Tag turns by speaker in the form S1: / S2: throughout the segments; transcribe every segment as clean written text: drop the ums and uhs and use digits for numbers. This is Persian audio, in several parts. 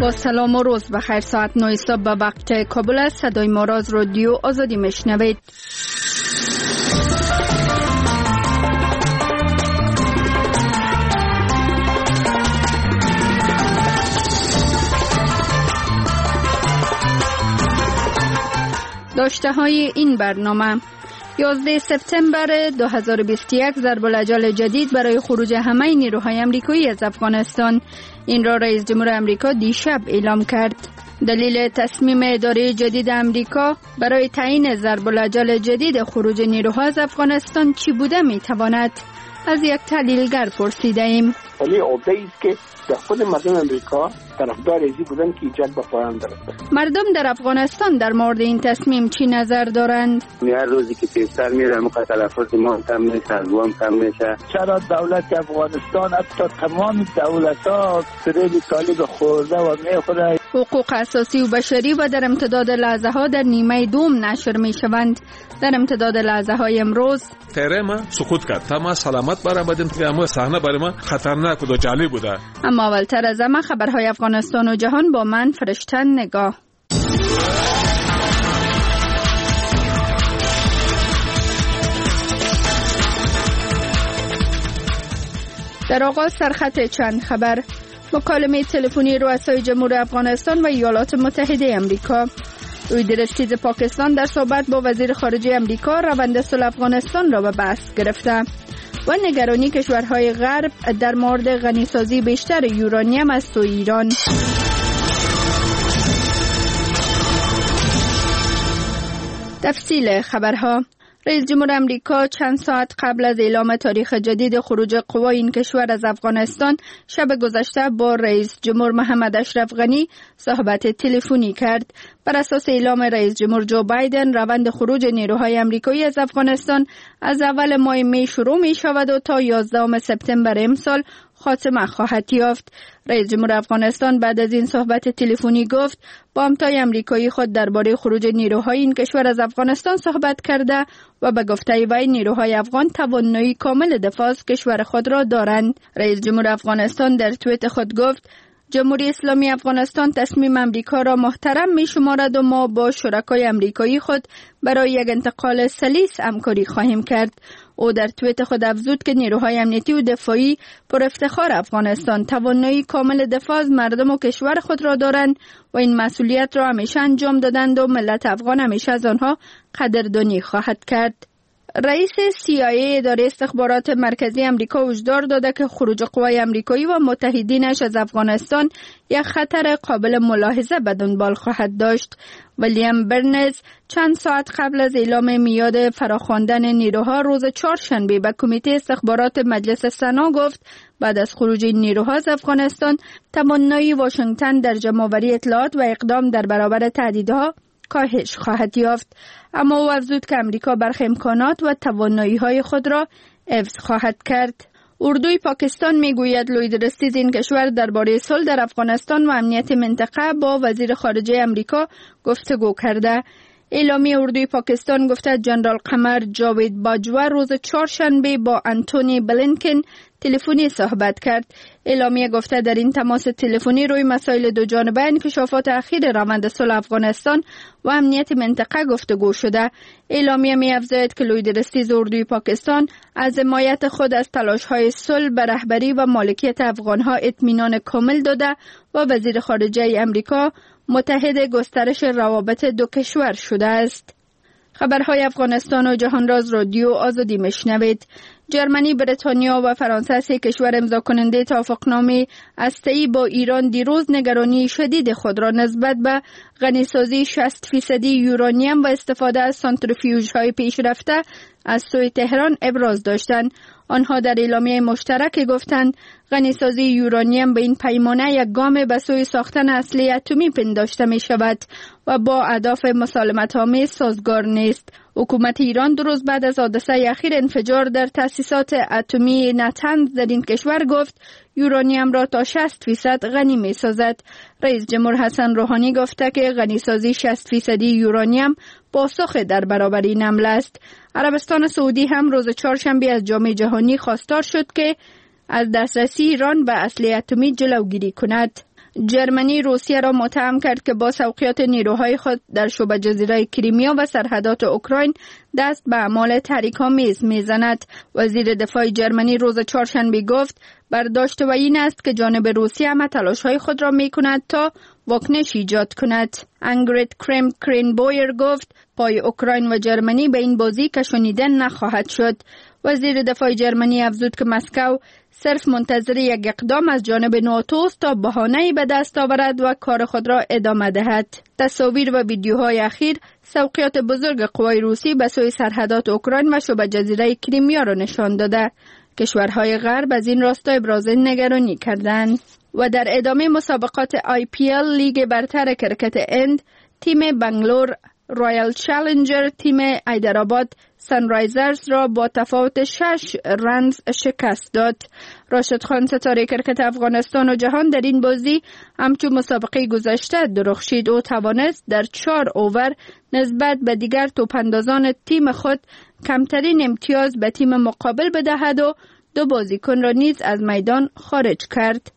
S1: با سلام و روز بخیر. ساعت 9 صبح به وقت کابل است. صدای ما را از رادیو آزادی میشنوید. داشته های این برنامه: 11 سپتامبر 2021 ضرب الاجل جدید برای خروج همه نیروهای آمریکایی از افغانستان. این را رئیس جمهور آمریکا دیشب اعلام کرد. دلیل تصمیم اداره جدید آمریکا برای تعیین ضرب الاجل جدید خروج نیروها از افغانستان چی بوده میتواند؟ از یک تحلیلگر پرسیده ایم.
S2: ولی عقده ایست که در خود مردم امریکا طرفدار ازی بودن که جنگ به پایان برسد.
S1: مردم در افغانستان در مورد این تصمیم چی نظر دارند؟
S3: هر روزی که پیشتر میره موقع تلفظ ما کم میشه، ارزوام کم میشه.
S4: چرا دولت افغانستان حتی تمام دولت‌ها سریل طالب خورده و میخوره.
S1: حقوق اساسی و بشری و در امتداد لحظه ها در نیمه دوم نشر می شوند. در امتداد لحظه های امروز
S5: تیره ما سقوط کرد. تمام سلامت برآمدیم که اما صحنه برای ما خطرناک و جالب بوده.
S1: اما اولتر از همه خبرهای افغانستان و جهان با من فرشته نگاه. در آغاز سرخط چند خبر: مکالمه تلفنی رؤسای جمهور افغانستان و ایالات متحده آمریکا. رویدرستیز پاکستان در صحبت با وزیر خارجه آمریکا روند صلح افغانستان را به بحث گرفته. و نگرانی کشورهای غرب در مورد غنیسازی بیشتر یورانیم از سوی ایران. تفصیل خبرها: رئیس جمهور آمریکا چند ساعت قبل از اعلام تاریخ جدید خروج قوای این کشور از افغانستان شب گذشته با رئیس جمهور محمد اشرف غنی صحبت تلفنی کرد. بر اساس اعلام رئیس جمهور جو بایدن، روند خروج نیروهای آمریکایی از افغانستان از اول ماه می شروع می شود و تا 11 سپتامبر امسال خاتمه خواهد یافت. رئیس جمهور افغانستان بعد از این صحبت تلفنی گفت با همتای آمریکایی خود درباره خروج نیروهای این کشور از افغانستان صحبت کرده و به گفته وی نیروهای افغان توانایی کامل دفاع از کشور خود را دارند. رئیس جمهور افغانستان در توییت خود گفت جمهوری اسلامی افغانستان تصمیم آمریکا را محترم می شمارد و ما با شرکای آمریکایی خود برای یک انتقال سلیس همکاری خواهیم کرد. او در توییت خود افزود که نیروهای امنیتی و دفاعی پر افتخار افغانستان توانایی کامل دفاع از مردم و کشور خود را دارند و این مسئولیت را همیشه انجام دادند و ملت افغان همیشه از آنها قدردانی خواهد کرد. رئیس CIA اداره استخبارات مرکزی آمریکا هشدار داده که خروج قوای آمریکایی و متحدینش از افغانستان یک خطر قابل ملاحظه به دنبال خواهد داشت. ویلیام برنز چند ساعت قبل از اعلام میعاد فراخواندن نیروها روز چهارشنبه به کمیته استخبارات مجلس سنا گفت بعد از خروج این نیروها از افغانستان توانایی واشنگتن در جمع‌آوری اطلاعات و اقدام در برابر تهدیدها کاهش خواهد یافت. اما او افزود که امریکا برخی امکانات و توانایی‌های خود را حفظ خواهد کرد. اردوی پاکستان میگوید لویدرستیز این کشور درباره صلح در افغانستان و امنیت منطقه با وزیر خارجه امریکا گفتگو کرده. اعلامیه اردوی پاکستان گفته جنرال قمر جاوید باجوا روز چهارشنبه با انتونی بلینکن تلفنی صحبت کرد. اعلامیه گفته در این تماس تلفنی روی مسائل دو جانبه انکشافات اخیر روند صلح افغانستان و امنیت منطقه گفتگو شده. اعلامیه می‌افزاید که لویدرستیز اردوی پاکستان از حمایت خود از تلاش‌های صلح به رهبری و مالکیت افغان‌ها اطمینان کامل داده و وزیر خارجه امریکا متحد گسترش روابط دو کشور شده است. خبرهای افغانستان و جهان را از رادیو آزادی میشنوید. جرمنی، بریتانیا و فرانسه سه کشور امضا کننده توافقنامه هسته‌ای با ایران دیروز نگرانی شدید خود را نسبت به غنیسازی 60% یورانیم و استفاده از سانتریفیوژهای پیشرفته از سوی تهران ابراز داشتند. آنها در اعلامیه مشترک گفتند غنیسازی یورانیم به این پیمانه یک گام به سوی ساختن اسلحه اتمی پنداشته می شود و با اهداف مسالمت‌آمیز سازگار نیست. حکومت ایران 2 روز بعد از حادثه اخیر انفجار در تأسیسات اتمی نتنز در این کشور گفت یورانیم را تا 60% غنی می سازد. رئیس جمهور حسن روحانی گفته که غنیسازی 60% یورانیم پاسخ در برابر این حمله است. عربستان سعودی هم روز چهارشنبه از جامعه جهانی خواستار شد که از دسترسی ایران به اسلحه اتمی جلوگیری کند. جرمنی روسیه را متهم کرد که با سوقیات نیروهای خود در شبه جزیره کریمیا و سرحدات اوکراین دست به اعمال تحریک‌آمیز می‌زند. وزیر دفاع جرمنی روز چهارشنبه گفت برداشت و این است که جانب روسیه همه تلاش‌های خود را می‌کند تا واکنش ایجاد کند. انگریت کرینبویر گفت پای اوکراین و جرمنی به این بازی کشانیدن نخواهد شد. وزیر دفاع جرمنی افزود که مسکو صرف منتظر یک اقدام از جانب ناتو است تا بهانه‌ای به دست آورد و کار خود را ادامه دهد. تصاویر و ویدیوهای اخیر سوقیات بزرگ قوای روسی به سوی سرحدات اوکراین و شبه جزیره کریمیا را نشان داده. کشورهای غرب از این راستا ابراز نگرانی کردند. و در ادامه مسابقات IPL لیگ برتر کرکت هند، تیم بنگلور رایل چالنجر تیم ایدرآباد سانرایزرز را با تفاوت 6 رنز شکست داد. راشد خان ستاره کرکت افغانستان و جهان در این بازی همچون مسابقه گذشته درخشید. او توانست در 4 اوور نسبت به دیگر توپاندازان تیم خود کمترین امتیاز به تیم مقابل بدهد و 2 بازیکن را نیز از میدان خارج کرد.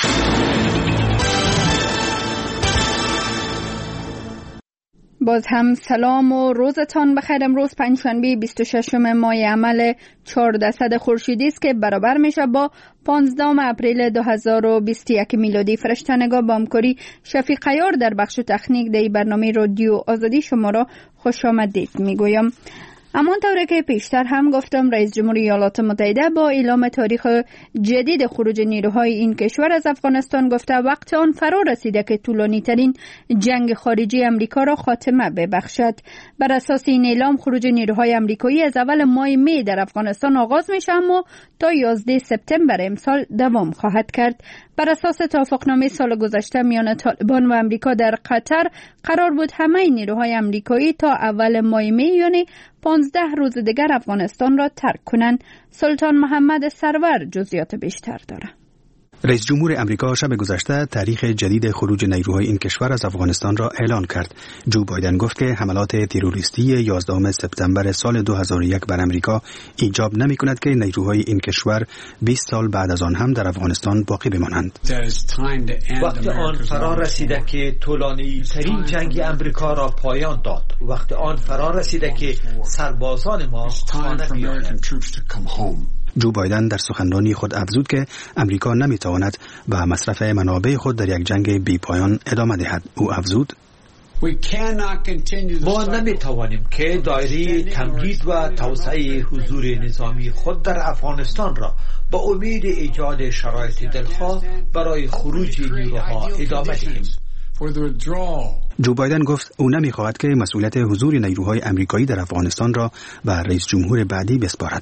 S1: باز هم سلام و روزتان بخیر. امروز پنجشنبه 26 ماه عمل 14 خورشیدی است که برابر میشه با 15 اپریل 2021 میلادی. فرشتنگار با همکاری شفیق عیار در بخش تکنیک در برنامه رادیو آزادی شما را خوش آمدید میگویم. همانطور که پیشتر هم گفتم، رئیس جمهوری ایالات متحده با اعلام تاریخ جدید خروج نیروهای این کشور از افغانستان گفته وقت آن فرا رسیده که طولانی ترین جنگ خارجی امریکا را خاتمه ببخشد. بر اساس این اعلام خروج نیروهای امریکایی از اول ماه می در افغانستان آغاز میشه اما تا 11 سپتامبر امسال دوام خواهد کرد. بر اساس توافقنامه سال گذشته میان طالبان و امریکا در قطر قرار بود همه نیروهای امریکایی تا اول ماه می یعنی 15 روز دیگر افغانستان را ترک کنند. سلطان محمد سرور جزئیات بیشتر دارد.
S6: رئیس جمهور امریکا شب گذشته تاریخ جدید خروج نیروهای این کشور از افغانستان را اعلان کرد. جو بایدن گفت که حملات تروریستی 11 سپتامبر سال 2001 بر امریکا ایجاب نمی‌کند که نیروهای این کشور 20 سال بعد از آن هم در افغانستان باقی بمانند.
S7: وقت آن فرا رسیده که طولانی ترین جنگ امریکا را پایان داد. وقت آن فرا رسیده که سربازان ما خانه بیایند.
S6: جو بایدن در سخنرانی خود افزود که امریکا نمیتواند به مصرف منابع خود در یک جنگ بی پایان ادامه دهد. او افزود
S7: ما نمیتوانیم که دایره تمدید و توسعه حضور نظامی خود در افغانستان را با امید ایجاد شرایط دلخواه برای خروج نیروها ادامه دهیم.
S6: جو بایدن گفت او نمیخواهد که مسئولیت حضور نیروهای امریکایی در افغانستان را به رئیس جمهور بعدی بسپارد.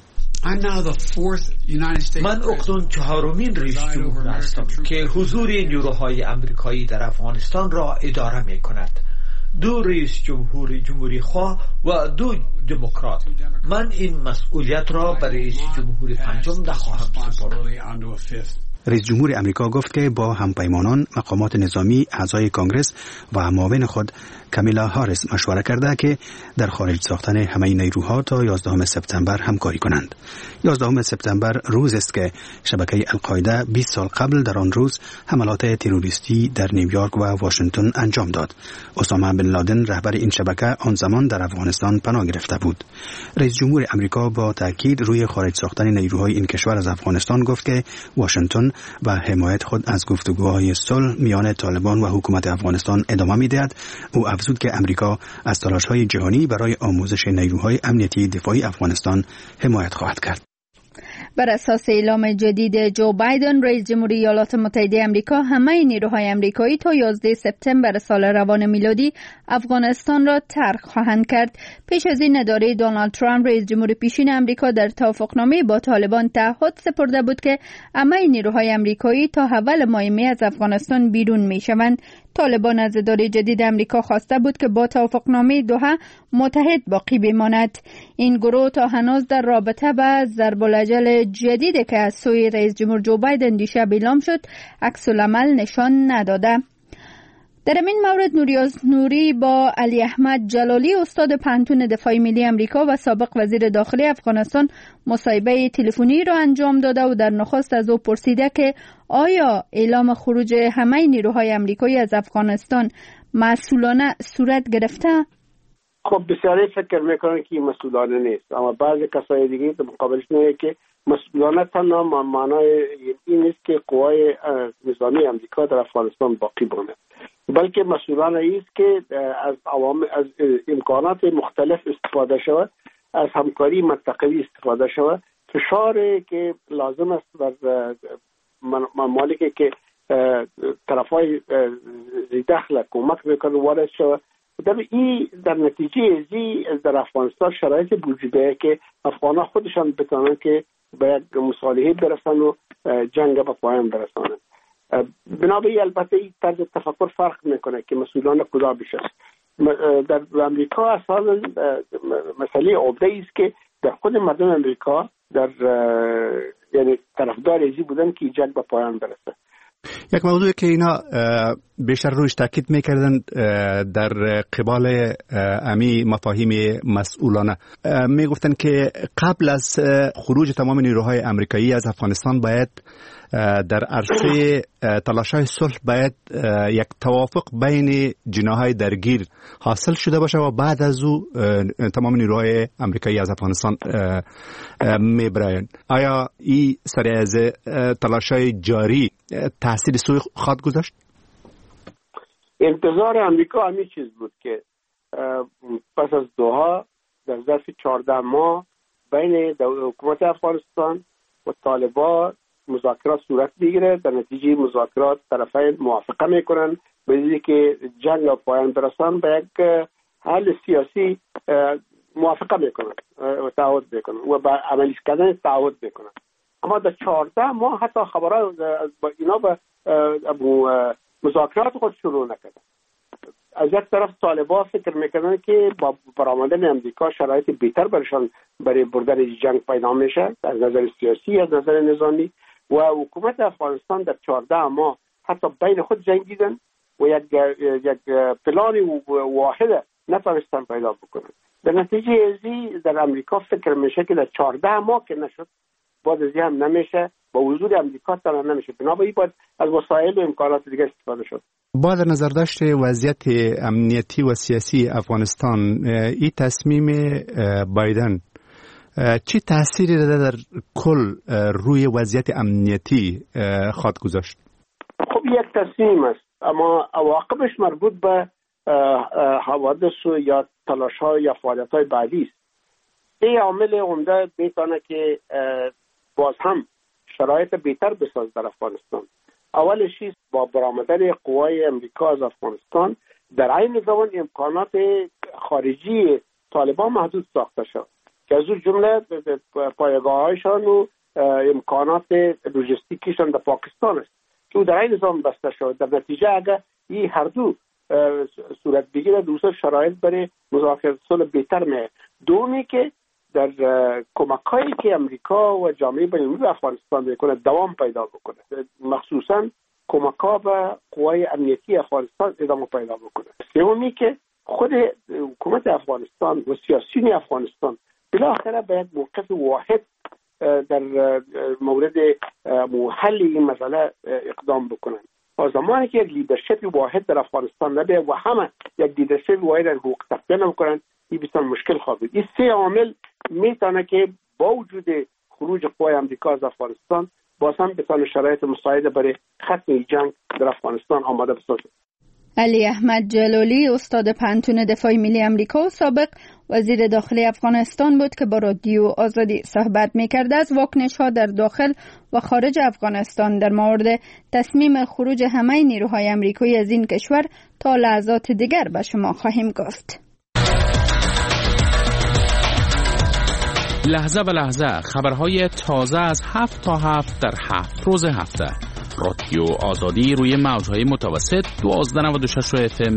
S7: من اکنون 4مین رئیس جمهور هستم که حضور نیروهای امریکایی در افغانستان را اداره می کند. 2 رئیس جمهوری خواه و 2 دموکرات. من این مسئولیت را به رئیس جمهور پنجم نخواهم سپرد.
S6: رئیس جمهور امریکا گفت که با همپیمانان، مقامات نظامی، اعضای کانگرس و معاون خود کامیلا هاریس مشوره کرده که در خارج ساختن همه نیروها تا 11 سپتامبر همکاری کنند. 11 سپتامبر روز است که شبکه القاعده 20 سال قبل در آن روز حملات تروریستی در نیویورک و واشنگتن انجام داد. اسامه بن لادن رهبر این شبکه آن زمان در افغانستان پناه گرفته بود. رئیس جمهور امریکا با تاکید روی خارج ساختن نیروهای این کشور از افغانستان گفت که واشنگتن و حمایت خود از گفتگوهای صلح میان طالبان و حکومت افغانستان ادامه می‌دهد. او افزود که امریکا از تلاش‌های جهانی برای آموزش نیروهای امنیتی دفاعی افغانستان حمایت خواهد کرد.
S1: بر اساس اعلام جدید جو بایدن، رئیس جمهوری ایالات متحده آمریکا همه نیروهای آمریکایی تا 11 سپتامبر سال روان میلادی افغانستان را ترک خواهند کرد. پیش از این اداره دونالد ترامپ رئیس جمهور پیشین آمریکا در توافقنامه با طالبان تعهد سپرده بود که همه نیروهای آمریکایی تا اول ماه می از افغانستان بیرون میشوند. طالبان از اداره جدید امریکا خواسته بود که با توافقنامه دوحه متحد باقی بماند. این گروه تا هنوز در رابطه با ضرب الاجل جدیدی که از سوی رئیس جمهور جو بایدن دیشب اعلام شد عکس العمل نشان نداده. در این مورد نوریاز نوری با علی احمد جلالی استاد پانتون دفاع ملی امریکا و سابق وزیر داخلی افغانستان مصاحبه تلفنی را انجام داده و در نخست از او پرسیده که آیا اعلام خروج همه نیروهای امریکایی از افغانستان مسئولانه صورت گرفته؟
S2: خب بسیاری فکر میکنن که مسئولانه نیست، اما بعضی کسای دیگه در مقابلش میگه که مسئولانه تنها معنای این نیست که قوای نظامی امریکا در افغانستان باقی بماند، بلکه مسئولانه است که از امکانات مختلف استفاده شود، از همکاری منطقوی استفاده شود، فشاری که لازم است بر ممالکی که طرفای دخل کمک میکنه وارد شود. در نتیجه ازی در افغانستان شرایط وجود داره که افغان‌ها خودشان بتونن که به یک مصالحه برسن و جنگ به پایان برسانند. بنابراین البته این طرز تفکر فرق میکنه که مسئولان کجا بشه. در امریکا اصلا مسئله عمده است که در خود مردم امریکا یعنی طرفدار ازی بودن که جنگ به پایان برسه.
S6: یک موضوعی که اینا بیشتر روش تاکید میکردن در قبال امی مفاهیم مسئولانه، میگفتن که قبل از خروج تمام نیروهای امریکایی از افغانستان باید در عرصه تلاش‌های صلح باید یک توافق بین جناح‌های درگیر حاصل شده باشه و بعد از او تمام نیروهای امریکایی از افغانستان میبرن. آیا این سری از تلاش‌های جاری تاثیر سوی خواهد گذاشت؟
S2: انتظار امریکا همین چیز بود که پس از دوها در ظرف 14 ماه بین حکومت افغانستان و طالبان مذاکرات صورت بگیره. در نتیجه مذاکرات طرفین موافقه میکنن به اینکه جنگ را پایان برسان به یک حل سیاسی موافقه میکنن و تعهد میکنن و به عملی کردن تعهد میکنن. اما در 14 ماه حتی خبرها با اینا به مذاکرات خود شروع نکردن. از یک طرف طالبان فکر میکنن که با برآمدن امریکا شرایط بهتر برشان برای بردن جنگ پیدا میشه از نظر سیاسی، از نظر نظامی، و حکومت افغانستان در 14 ماه حتی بین خود جنگیدن و یک پلان واحد نتونستن پیدا بکنن. در نتیجه ازی در امریکا فکر میشه که در 14 ماه که نشد باز ازی هم نمیشه، با حضور امریکا تنها نمیشه، بنابراین باید از وسایل و امکانات دیگه استفاده شد.
S6: با در نظر داشت وضعیت امنیتی و سیاسی افغانستان، این تصمیم بایدن چی تأثیری در کل روی وضعیت امنیتی خواهد گذاشت؟
S2: خب یک تصمیم است، اما عواقبش مربوط به حوادث یا تلاش‌ها یا فعالیت‌های بعدی است. این عامل عمده میتونه که باز هم شرایط بهتر بساز در افغانستان. اولش است با برآمدن قوای امریکا از افغانستان در عین زمان امکانات خارجی طالبان محدود ساخته شد که از اون جمله پایگاه‌هایشان و امکانات لوجستیکیشان در پاکستان است که در عین زمان بسته شد. در نتیجه اگر این هر دو صورت بگیره دوسر شرایط برای مذاکره صلح بهتر میشه. دومی که در کمک‌هایی که امریکا و جامعه بین‌المللی افغانستان میکنه دوام پیدا بکنه، مخصوصا کمک‌ها به قوای امنیتی افغانستان ادامه پیدا بکنه. سومی که خود حکومت افغانستان و سیاسیون افغانستان بالاخره به یک موقف واحد در مورد حل این مسئله اقدام بکنن. از زمانی که یک لیدرشپ واحد در افغانستان نبیه و همه یک لیدرشپ واحد حقوق تقدیم نکنن، این بسیار مشکل خواهد بود. این سه عامل میتونه که با وجود خروج قوای امریکا از افغانستان باز هم بتونه شرایط مساعد برای ختم جنگ در افغانستان آماده بسازه.
S1: علی احمد جلالی استاد پانتون دفاع ملی امریکا و سابق وزیر داخلی افغانستان بود که با رادیو آزادی صحبت می‌کرد. از واکنش‌ها در داخل و خارج افغانستان در مورد تصمیم خروج همه نیروهای امریکایی از این کشور تا لحظات دیگر به شما خواهیم گفت.
S8: لحظه به لحظه خبرهای تازه از 7 تا 7 در 7 روز هفته. رادیو آزادی روی موج‌های متوسط 1296 FM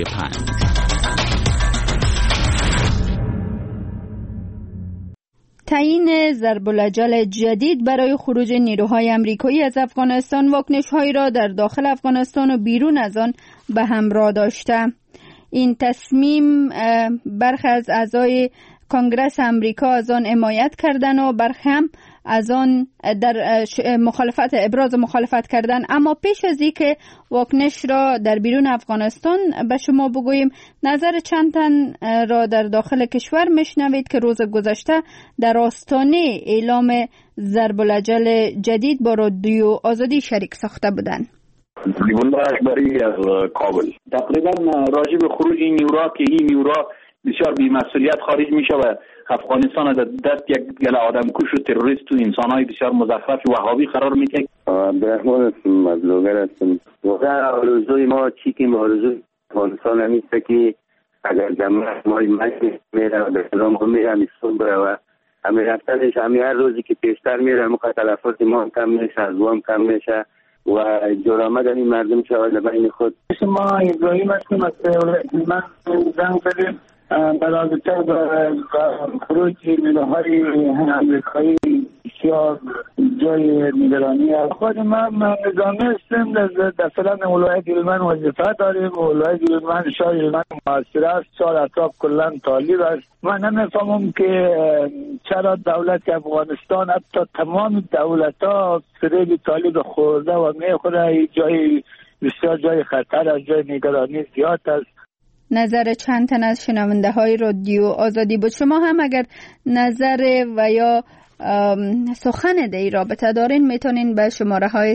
S8: 100.5.
S1: تعیین ضرب‌الاجل جدید برای خروج نیروهای آمریکایی از افغانستان واکنش‌هایی را در داخل افغانستان و بیرون از آن به همراه داشته. این تصمیم برخی از اعضای کنگره آمریکا از آن حمایت کردن و برخی هم از آن در ابراز مخالفت کردن. اما پیش از اینکه واکنش را در بیرون افغانستان به شما بگوییم، نظر چند تن را در داخل کشور میشنوید که روز گذشته در آستانه اعلام ضرب‌الاجل جدید با رادیو آزادی شریک ساخته بودند.
S9: الله اکبری از کابل. تقریبا راجع به خروج این نیروها که این نیروها بسیار بی‌مسئولیت خارج میشه و افغانستان از دست یک گله آدمکش و تروریست و انسانهای بسیار مزخرف وهابی قرار میده.
S3: عبدالرحمن مظلوگر هستم. واقعا آرزوی ما چیکیم آرزوی افغانستان همیسته که اگر جمعه ما میره و به سلام هم میره همیستون بره و همه رفتنش همه هر روزی که پیشتر میره همه تلفات ما هم کم میشه، از هم کم میشه و جرامت این مردم شود بین خود.
S4: ما ابراهیم هستیم از من زنگ بدیم برابطه با خروج نیروهای امریکایی بسیار جای نگرانی است. خود ما نظامی هستیم، در فلان ولایت هلمند وظیفه داریم. ولایت هلمند شهر هلمند محاصره است، شهر اطراف کلا طالب است. من نمیفهمم که چرا دولت افغانستان حتی تمام دولت‌ها فریب طالب خورده و میخوره. جای بسیار جای خطر است، جای نگرانی زیاد است.
S1: نظر چند تن از شنونده های رادیو آزادی بود. شما هم اگر نظر و یا سخن در این رابطه دارین میتونین به شماره های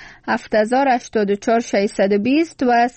S1: 07084 و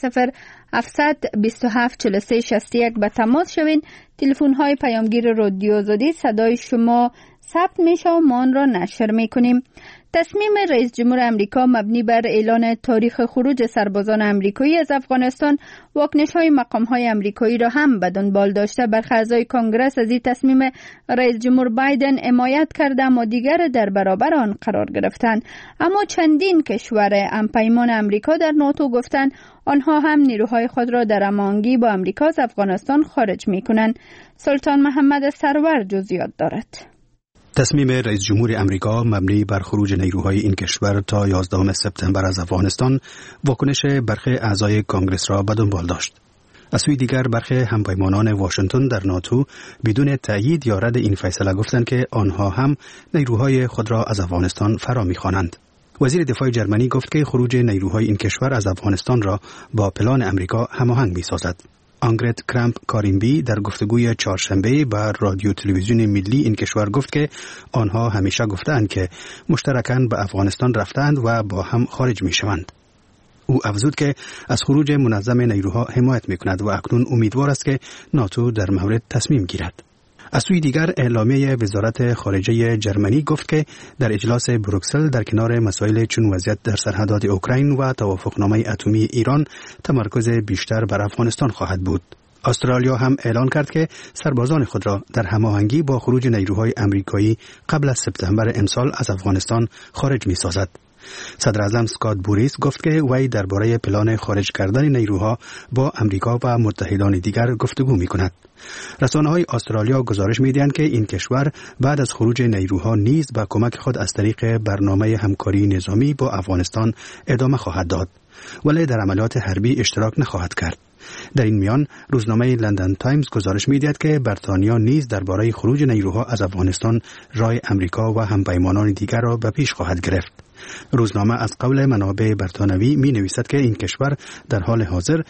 S1: 072727431 به تماس شوین. تلفن های پیامگیر رادیو آزادی صدای شما ثبت میشه و ما آن را نشر میکنیم. تصمیم رئیس جمهور امریکا مبنی بر اعلان تاریخ خروج سربازان امریکایی از افغانستان واکنش‌های مقام‌های امریکایی را هم به دنبال داشته. برخی اعضای کنگره از این تصمیم رئیس جمهور بایدن حمایت کرده اما دیگر در برابر آن قرار گرفتند. اما چندین کشور همپیمان امریکا در ناتو گفتند آنها هم نیروهای خود را در هماهنگی با امریکا از افغانستان خارج می‌کنند. سلطان محمد سرور جزئیات دارد.
S6: تصمیم رئیس جمهور امریکا مبنی بر خروج نیروهای این کشور تا 11 سپتامبر از افغانستان واکنش برخی اعضای کنگره را به دنبال داشت. از سوی دیگر برخی همپیمانان واشنگتن در ناتو بدون تأیید یا رد این فیصله گفتند که آنها هم نیروهای خود را از افغانستان فرا می‌خوانند. وزیر دفاع جرمنی گفت که خروج نیروهای این کشور از افغانستان را با پلان امریکا هماهنگ می‌سازد. آنگرت کرامپ کارینبی در گفتگوی چهارشنبه با رادیو تلویزیون ملی این کشور گفت که آنها همیشه گفتند که مشترکاً به افغانستان رفتند و با هم خارج می شوند. او افزود که از خروج منظم نیروها حمایت می کند و اکنون امیدوار است که ناتو در مورد تصمیم گیرد. از سوی دیگر اعلامیه وزارت خارجه جرمنی گفت که در اجلاس بروکسل در کنار مسائل چون وضعیت در سرحدات اوکراین و توافقنامه اتمی ایران تمرکز بیشتر بر افغانستان خواهد بود. استرالیا هم اعلان کرد که سربازان خود را در هماهنگی با خروج نیروهای امریکایی قبل از سپتامبر امسال از افغانستان خارج می‌سازد. صدر اعظم اسکات بوریس گفت که وی درباره پلان خارج کردن نیروها با امریکا و متحدان دیگر گفتگو می‌کند. رسانه‌های استرالیا گزارش می‌دهند که این کشور بعد از خروج نیروها نیز به کمک خود از طریق برنامه همکاری نظامی با افغانستان ادامه خواهد داد، ولی در عملیات حربی اشتراک نخواهد کرد. در این میان روزنامه لندن تایمز گزارش می‌دهد که بریتانیا نیز درباره خروج نیروها از افغانستان رای امریکا و همپیمانان دیگر را به پیش خواهد گرفت. روزنامه از قول منابع بریتانوی می نویسد که این کشور در حال حاضر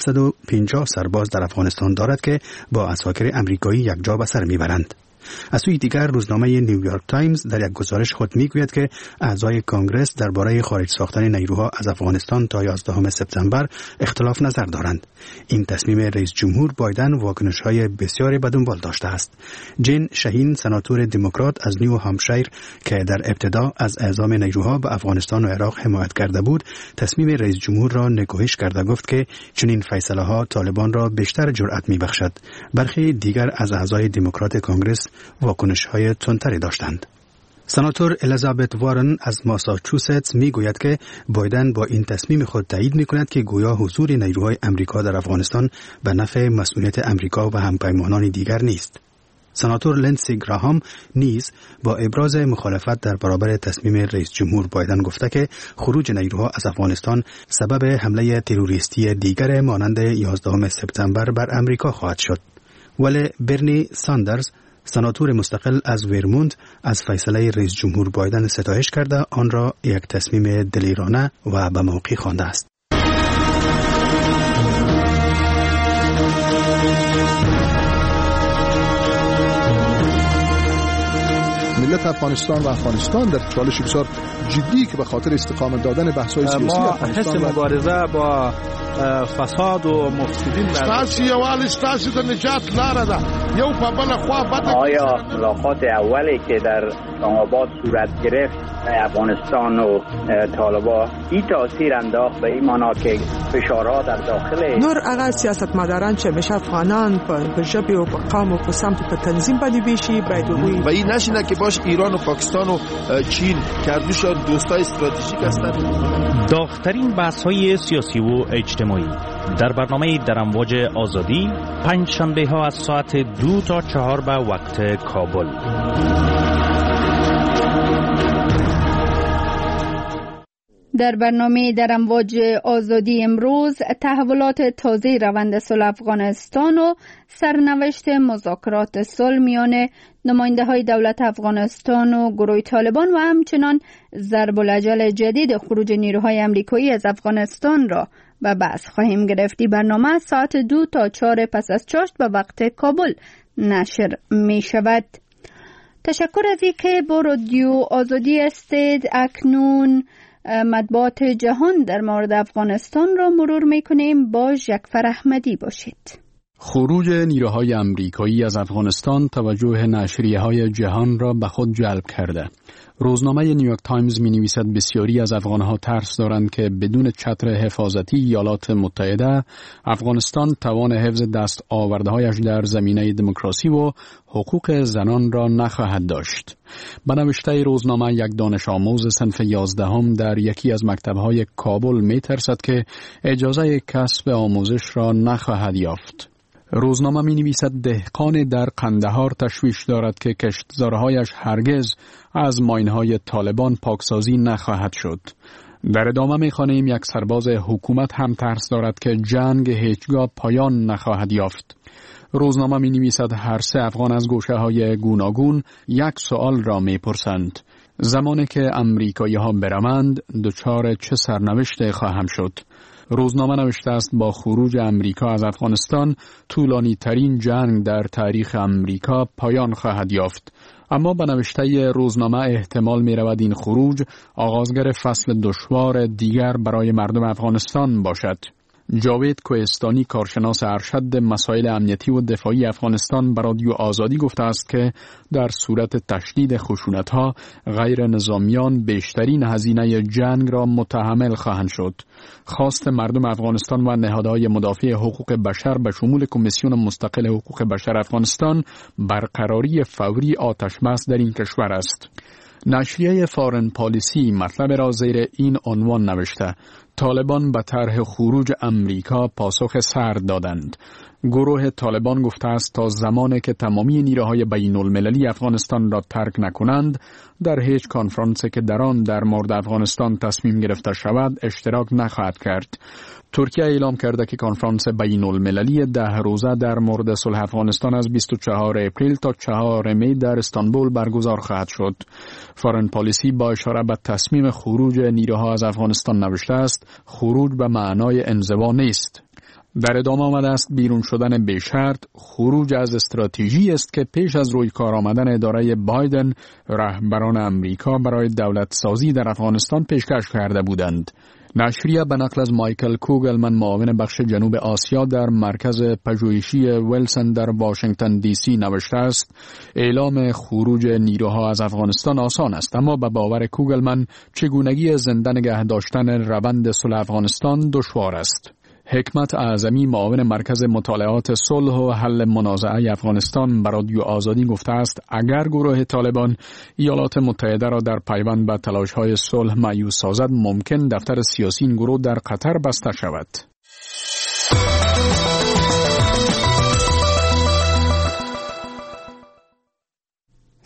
S6: 750 سرباز در افغانستان دارد که با عساکر امریکایی یکجا به سر میبرند. از سوی دیگر روزنامه نیویورک تایمز در یک گزارش خود میگوید که اعضای کنگره درباره خارج ساختن نیروها از افغانستان تا 11 سپتامبر اختلاف نظر دارند. این تصمیم رئیس جمهور بایدن واکنش‌های بسیاری به دنبال داشته است. جین شاهین سناتور دموکرات از نیو همشایر که در ابتدا از اعزام نیروها به افغانستان و عراق حمایت کرده بود، تصمیم رئیس جمهور را نکوهش کرده گفت که چنین فیصله‌ها طالبان را بیشتر جرأت می‌بخشد. برخی دیگر از اعضای دموکرات کنگره واکنش‌های تندتری داشتند. سناتور الیزابت وارن از ماساچوست میگوید که بایدن با این تصمیم خود تایید میکند که گویا حضور نیروهای امریکا در افغانستان به نفع مسئولیت امریکا و همپیمانان دیگر نیست. سناتور لندسی گراهام نیز با ابراز مخالفت در برابر تصمیم رئیس جمهور بایدن گفته که خروج نیروها از افغانستان سبب حمله تروریستی دیگر مانند 11 سپتامبر بر امریکا خواهد شد. ولی برنی ساندرز سناتور مستقل از ورموند از فیصله رئیس جمهور بایدن ستایش کرده آن را یک تصمیم دلیرانه و به موقع خوانده است.
S10: ملت افغانستان و افغانستان در چالش بسیار جدی که به خاطر استقامت دادن بحث‌های سیاسی افغانستان
S11: حس مبارزه با فساد و مفسدین
S12: ستاسو یوال ستاسو د نجات لاره ده یو په بل خوا بده.
S13: آیا ملاقات اولی که در اسلام‌آباد صورت گرفت افغانستان و طالبان این تاثیر انداخت به این معنا که فشارها در داخل
S14: نور هغه سیاستمداران چې همیشه افغانان په ژبې او په قوم او په سمت په تنظیم باندې ویشي باید
S12: و این نشینه که باش ایران و پاکستان و چین کردوش دوستای استراتژیک هستند.
S15: داغ‌ترین بحث‌های سیاسی و اجتماعی در برنامه در امواج آزادی پنج شنبه ها از ساعت 2 تا 4 به وقت کابل.
S1: در برنامه در امواج آزادی امروز تحولات تازه روند صلح افغانستان و سرنوشت مذاکرات صلح میان نماینده های دولت افغانستان و گروه طالبان و همچنان ضرب الاجل جدید خروج نیروهای امریکایی از افغانستان را به بحث خواهیم گرفت. برنامه ساعت 2 تا 4 پس از چاشت به وقت کابل نشر می شود. تشکر از اینکه با رادیو آزادی هستید. اکنون مطبوعات جهان در مورد افغانستان را مرور می‌کنیم. با ژکفر احمدی باشید.
S8: خروج نیروهای امریکایی از افغانستان توجه نشریه‌های جهان را به خود جلب کرده. روزنامه نیویورک تایمز می‌نویسد بسیاری از افغان‌ها ترس دارند که بدون چتر حفاظتی ایالات متحده افغانستان توان حفظ دست آورده‌هایش در زمینه دموکراسی و حقوق زنان را نخواهد داشت. به نوشته روزنامه یک دانش آموز صنف 11 در یکی از مکتب‌های کابل می‌ترسد که اجازه کسب آموزش را نخواهد یافت. روزنامه می‌نویسد دهقان در قندهار تشویش دارد که کشتزارهایش هرگز از ماین‌های طالبان پاکسازی نخواهد شد. در ادامه می‌خوانیم یک سرباز حکومت هم ترس دارد که جنگ هیچگاه پایان نخواهد یافت. روزنامه می‌نویسد هر سه افغان از گوشه‌های گوناگون یک سوال را می‌پرسند: زمانی که امریکایی‌ها بروند دچار چه سرنوشتی خواهم شد؟ روزنامه نوشته است با خروج امریکا از افغانستان طولانی ترین جنگ در تاریخ امریکا پایان خواهد یافت. اما به نوشته روزنامه احتمال می رود این خروج آغازگر فصل دشوار دیگر برای مردم افغانستان باشد. جاوید کوهستانی کارشناس ارشد مسائل امنیتی و دفاعی افغانستان به رادیو آزادی گفته است که در صورت تشدید خشونت‌ها غیر نظامیان بیشترین هزینه جنگ را متحمل خواهند شد. خواست مردم افغانستان و نهادهای مدافع حقوق بشر به شمول کمیسیون مستقل حقوق بشر افغانستان برقراری فوری آتش‌بس در این کشور است. نشریه فارن پالیسی مطلب را زیر این عنوان نوشته: طالبان به طرح خروج امریکا پاسخ سرد دادند. گروه طالبان گفته است تا زمانی که تمامی نیروهای بین المللی افغانستان را ترک نکنند در هیچ کنفرانسی که در آن در مورد افغانستان تصمیم گرفته شود اشتراک نخواهد کرد. ترکیه اعلام کرده که کنفرانس بین المللی 10 روزه در مورد صلح افغانستان از 24 اپریل تا 4 می در استانبول برگزار خواهد شد. فارن پالیسی با اشاره به تصمیم خروج نیروها از افغانستان نوشته است: خروج به معنای انزوا نیست. در ادامه آمده است بیرون شدن به شرط خروج از استراتژی است که پیش از روی کار آمدن اداره بایدن رهبران امریکا برای دولت سازی در افغانستان پیشکش کرده بودند. نشریه به نقل از مایکل کوگلمن معاون بخش جنوب آسیا در مرکز پژوهشی ویلسون در واشنگتن دی سی نوشته است: اعلام خروج نیروها از افغانستان آسان است، اما به باور کوگلمن چگونگی زنده نگه داشتن روند صلح افغانستان دشوار است. حکمت اعظمی معاون مرکز مطالعات صلح و حل منازعه افغانستان به رادیو آزادی گفته است اگر گروه طالبان ایالات متحده را در پیوند به تلاش‌های صلح مایوس سازد ممکن دفتر سیاسی این گروه در قطر بسته شود.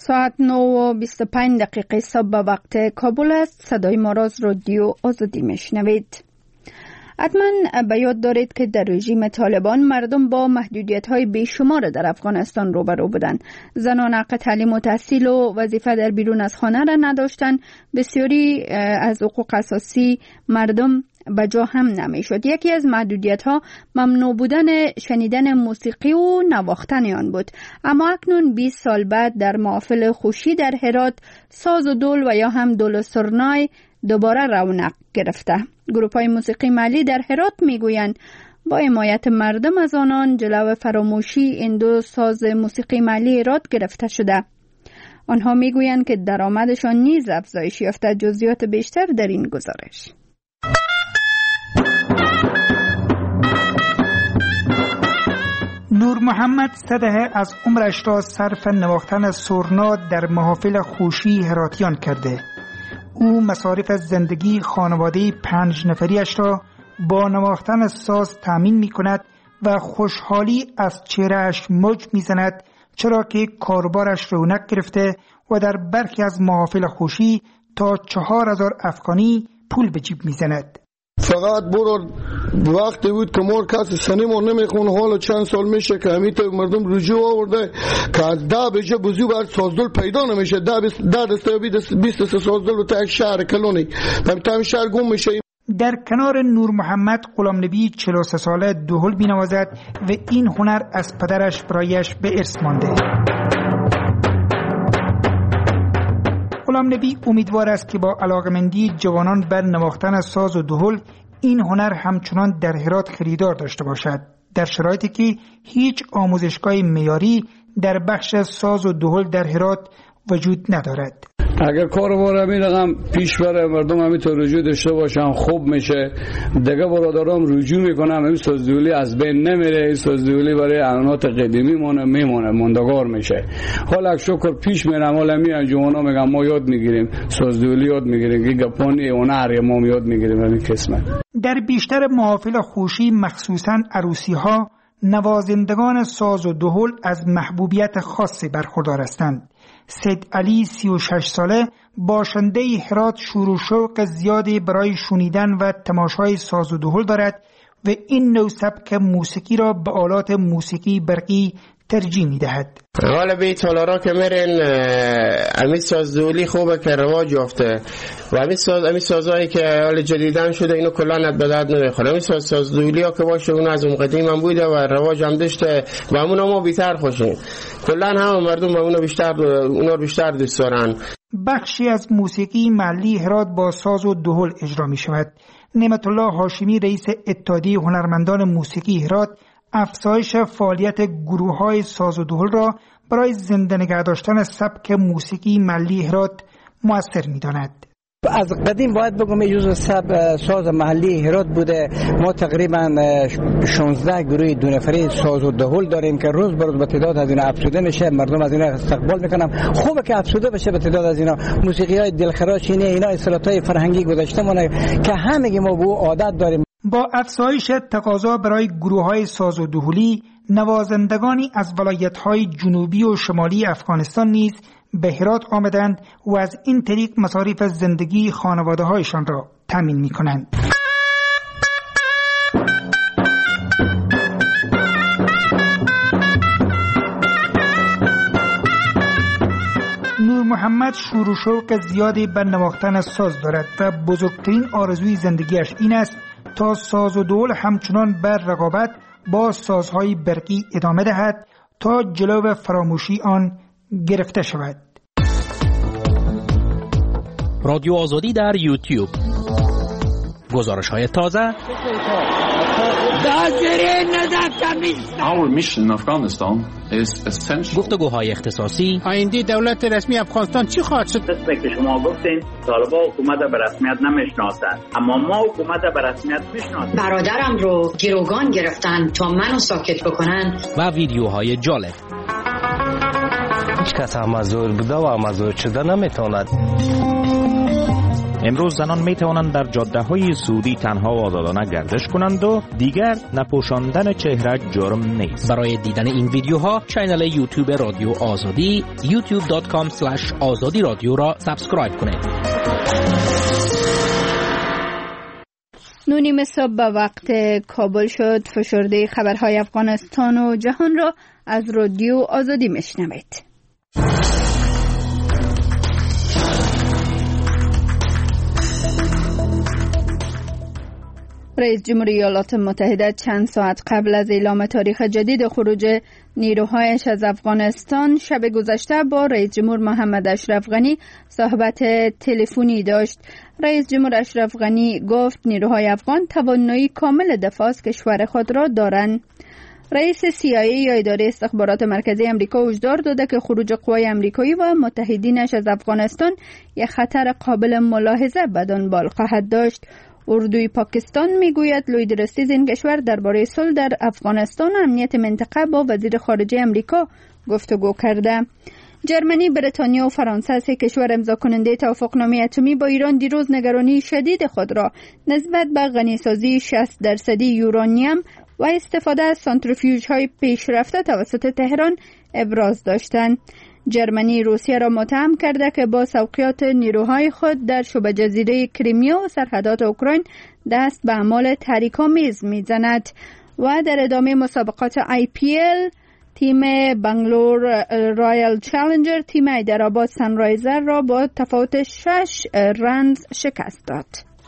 S1: ساعت 9:25 صبح به وقت کابل است. صدای ما را از رادیو آزادی میشنوید. حتما به یاد دارید که در رژیم طالبان مردم با محدودیت‌های بیشمار در افغانستان روبرو بودند. زنان حق تعلیم و تحصیل و وظیفه در بیرون از خانه را نداشتند. بسیاری از حقوق اساسی مردم به جا هم نمیشد. یکی از محدودیت‌ها ممنوع بودن شنیدن موسیقی و نواختن آن بود. اما اکنون 20 سال بعد در محافل خوشی در هرات ساز و دول و یا هم دول و سرنای دوباره رونق گرفته. گروه‌های موسیقی محلی در هرات میگویند با حمایت مردم از آنان جلو فراموشی این دو ساز موسیقی محلی هرات گرفته شده. آنها میگویند که درآمدشان نیز افزایش یافته. جزئیات بیشتر در این گزارش.
S16: نور محمد صدهه از عمرش را صرف نواختن سرنا در محافل خوشی هراتیان کرده. او مصارف زندگی خانواده 5 نفریش را با نواختن ساز تامین می کند و خوشحالی از چهرهش موج می زند، چرا که کاروبارش رونق گرفته و در برخی از محافل خوشی تا 4000 افغانی پول به جیب می زند.
S17: فقط برو وقتی بود که مور کسی سنیمون نمیخون. حالا چند سال میشه که همیت مردم رجوع آورده که از 10 بجه بزیو باید سازدول پیدا نمیشه. 10 دسته 20 سازدول تا یک شهر کلونی تا شهر گم میشه.
S16: در کنار نور محمد غلام نبی 43 ساله دهل بینوازد و این هنر از پدرش برایش به ارث مانده. غلام نبی امیدوار است که با علاقمندی جوانان بر نواختن ساز و دهل این هنر همچنان در هرات خریدار داشته باشد، در شرایطی که هیچ آموزشگاه معیاری در بخش ساز و دهل در هرات وجود ندارد.
S18: اگر کاروبار همین رقم پیش بره، مردم همینطور رجوع داشته باشن، خوب میشه. دیگه برادرام رجوع میکنم، همین سازدولی از بین نمیره. این سازدولی برای عنعنات قدیمی میمونه، ماندگار میشه. حالا شکر پیش میرم، حالا میان جوانا میگم ما یاد میگیریم، سازدولی یاد میگیریم، که گپانی هنر ما یاد میگیریم. همین قسمت
S16: در بیشتر محافل خوشی مخصوصا عروسی ها نوازندگان ساز و دهل از محبوبیت خاصی برخوردار هستند. سید علی 36 ساله باشنده هرات شور و شوق زیادی برای شنیدن و تماشای ساز و دهل دارد و این نوع سبک موسیقی را به آلات موسیقی برقی ترجیح می‌دهد.
S19: حالا بیت حالا که میرن امی سازدولی خوبه که رواج یافته و امی سازهایی که حالا جدیدن شده اینو کلا ند به درد نمیخوره. امی سازدولی ها که باشه اون از اون قدیم هم بوده و رواج هم داشته و همون ما بیشتر خوشیم. کلا هم مردم با اونو بیشتر دوست دارن.
S16: بخشی از موسیقی محلی هرات با ساز و دهل اجرا می شود. نعمت الله هاشمی رئیس اتحادیه هنرمندان موسیقی هرات افزایش فعالیت گروه‌های ساز و دهل را برای زنده نگه داشتن سبک موسیقی محلی هرات مؤثر می‌داند.
S20: از قدیم باید بگم جزو ساز محلی هرات بوده. ما تقریبا 16 گروه دو نفری ساز و دهل داریم که روز به روز به تعداد از اینا افزوده میشه. مردم از اینا استقبال میکنن. خوبه که افزوده بشه به تعداد از اینا. موسیقی‌های دلخراش اینا اصالت‌های فرهنگی گذشته مونه که همگی ما به عادت داریم.
S16: با افزایش تقاضا برای گروه‌های ساز و دهلی، نوازندگانی از ولایت‌های جنوبی و شمالی افغانستان نیز به هرات آمدند و از این طریق مصارف زندگی خانواده‌هایشان را تامین می‌کنند. نور محمد شور و شوق زیادی به نواختن ساز دارد و بزرگترین آرزوی زندگیش این است تا ساز و دهل همچنان بر رقابت با سازهای برقی ادامه دهد تا جلو فراموشی آن گرفته شود.
S15: رادیو آزادی در یوتیوب. گزارش‌های تازه.
S21: Our mission in Afghanistan is essential.
S15: گفتگوهای اختصاصی.
S22: آینده دولت رسمی افغانستان چی خواهد شد؟
S13: مثل که شما گفتین طالبان حکومت به رسمیت نمیشناسند، اما ما حکومت به رسمیت میشناسیم.
S23: برادرم رو گروگان گرفتن تا منو ساکت بکنن.
S15: و ویدیوهای جالب.
S24: هیچ کس امازور بوده و امازور شده نمیتواند.
S15: امروز زنان می توانند در جاده های سعودی تنها و آزادانه گردش کنند و دیگر نپوشاندن چهره جرم نیست.
S2: برای دیدن این ویدیوها کانال یوتیوب رادیو آزادی youtube.com/azadi radio را سابسکرایب کنید.
S1: 9:30 صبح به وقت کابل شد. فشرده خبرهای افغانستان و جهان را از رادیو آزادی میشنوید. رئیس جمهوری ایالات متحده چند ساعت قبل از اعلام تاریخ جدید خروج نیروهایش از افغانستان شب گذشته با رئیس جمهور محمد اشرف غنی صحبت تلفنی داشت. رئیس جمهور اشرف غنی گفت نیروهای افغان توانایی کامل دفاع از کشور خود را دارند. رئیس CIA یا اداره استخبارات مرکزی امریکا هشدار داده که خروج قوای امریکایی و متحدینش از افغانستان یک خطر قابل ملاحظه به دنبال خواهد داشت. اردوی پاکستان میگوید لوید رستیز این کشور درباره صلح در افغانستان و امنیت منطقه با وزیر خارجه امریکا گفتگو کرده. جرمنی، بریتانیا و فرانسه سه کشور امضا کننده توافقنامه اتمی با ایران دیروز نگرانی شدید خود را نسبت به غنیسازی 60% یورانیم و استفاده از سانتریفیوژهای پیشرفته توسط تهران ابراز داشتند. جرمنی روسیه را متهم کرده که با سوقیات نیروهای خود در شبه جزیره کریمیا و سرحدات اوکراین دست به اعمال تحریک‌آمیز می‌زند. و در ادامه مسابقات IPL تیم بنگلور رایل چالنجر تیم حیدرآباد سنرایزر را با تفاوت 6 رنز شکست داد.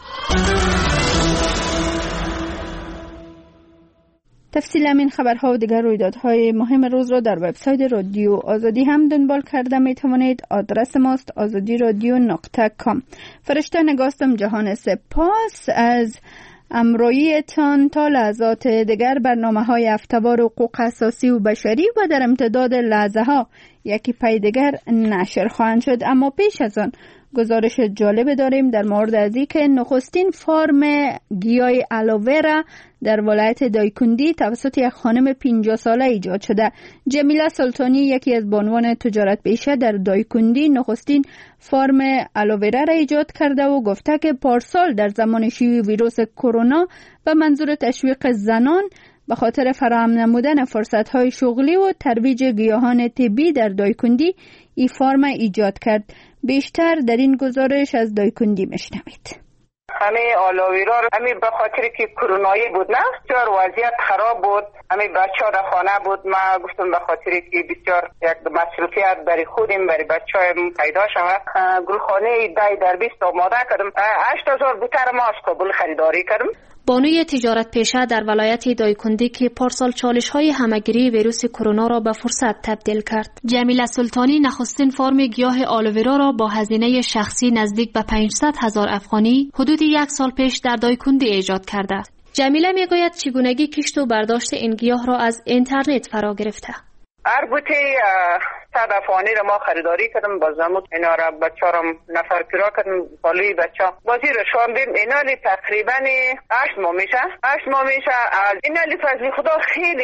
S1: تفصیل همین خبرها و دیگر رویدادهای مهم روز را در وبسایت رادیو آزادی هم دنبال کرده می توانید. آدرس ماست azadiradio.com. فرشته نگاستم جهان سپاس از امرویتان. تا لحظات دیگر برنامه‌های هفته‌وار حقوق اساسی و بشری و در امتداد لحظه ها یکی پی دیگر نشر خواهند شد. اما پیش از آن گزارش جالب داریم در مورد از اینکه نخستین فارم گیاه آلوویرا در ولایت دایکندی توسط یک خانم 50 ساله ایجاد شده. جمیله سلطانی یکی از بانوان تجارت پیشه در دایکندی نخستین فارم آلوویرا را ایجاد کرده و گفته که پارسال در زمان شیوع ویروس کرونا به منظور تشویق زنان به خاطر فراهم نمودن فرصت‌های شغلی و ترویج گیاهان طبی در دایکندی این فارم ایجاد کرد. بیشتر در این گزارش از دایکندی میشنوید.
S5: همه آلوویرا همه به خاطر که کرونایی بود نه بسیار وضعیت خراب بود. همه بچه‌ها در خانه بود. ما گفتم به خاطر که بسیار یک مصروفیت برای خودم برای بچه‌هایم پیدا شود گلخانه 10 در 20 آماده کردم. 8000 بوتر ما از کابل خریداری کردم.
S7: بانوی تجارت پیشه در ولایت دایکندی که پارسال چالش‌های همگیری ویروس کرونا را به فرصت تبدیل کرد. جمیله سلطانی نخستین فارم گیاه آلوویرا را با هزینه شخصی نزدیک به 500,000 افغانی حدود 1 سال پیش در دایکندی ایجاد کرده. جمیله میگوید چگونگی کشت و برداشت این گیاه را از اینترنت فرا گرفته.
S5: هر بوته 100 افغانی را ما خریداری کردم. با زمود اینا را بچه‌ام نفر کرا کردم. بالای بچه‌ها بازی را شاندیم. اینا لی تقریبا 8 ماه میشه. 8 ماه میشه. اینا لی فضل خدا خیلی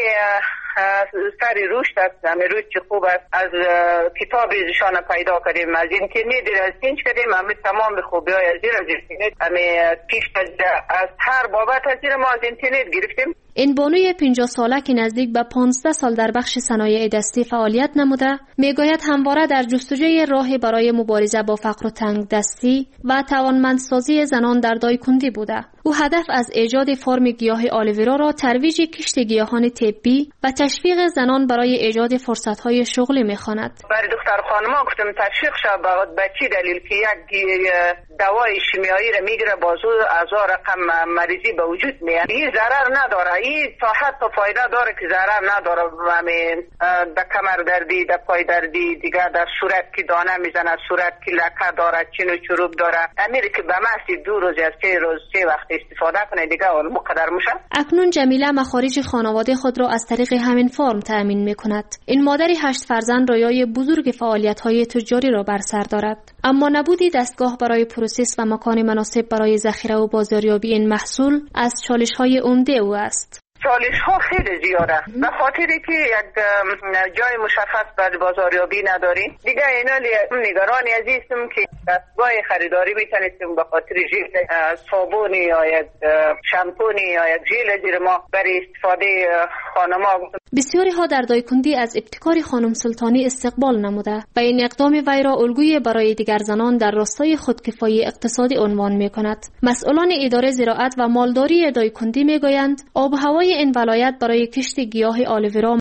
S5: سری رشد است. همه رشد خوب است. از کتاب ایشان پیدا کردیم. از اینترنت را سینچ کردیم. همه تمام خوبی‌های از اینترنت همه پیش از هر بابت از ما از اینترنت گرفتیم.
S7: این بانوی 50 ساله که نزدیک به 15 سال در بخش صنایع دستی فعالیت نموده میگوید همواره در جستجوی راهی برای مبارزه با فقر و تنگ دستی و توانمندسازی زنان در دایکندی بوده. او هدف از ایجاد فارم گیاه آلوویرا را ترویج کشت گیاهان طبی و تشویق زنان برای ایجاد فرصت‌های شغلی می‌خواند.
S5: برای دختر خانم‌ها گفتم تشویق شود به چی دلیل که یک دوای شیمیایی را میگیره بازو از رقم مریضی به وجود میاد. این ضرر نداره. این تا حتی فایده داره که ضرر نداره. همین در کمر دردی، در پای دردی، دیگه در صورت که دانه میزنه، صورت که لکه داره، چین و چروب داره. امیر که به محض 2 روز از 3 روز 3 وقت استفاده کنه دیگه اون مقدر میشه.
S7: اکنون جمیله مخارج خانواده خود را از طریق همین فرم تأمین میکند. این مادر 8 فرزند رویای بزرگ فعالیت‌های تجاری را بر سر دارد. اما نبودی دستگاه برای پروسس و مکان مناسب برای ذخیره و بازاریابی این محصول از چالش‌های عمده او است.
S5: چالش ها خیلی زیاده به خاطری که یک جای مشخص برای بازاریابی نداریم. دیگه اینا نگرانی عزیزم که دستگاه خریداری میتونستیم به خاطر ژل صابونی یا یک شامپونی یا یک ژل زیر ما برای استفاده خانم‌ها.
S7: بسیاری ها در دایکندی از ابتکار خانم سلطانی استقبال نموده و این اقدام وی را الگوی برای دیگر زنان در راستای خودکفایی اقتصادی عنوان می کند. مسئولان اداره زراعت و مالداری دایکندی می گویند آب و هوای این ولایت برای کشت گیاه آلوویرا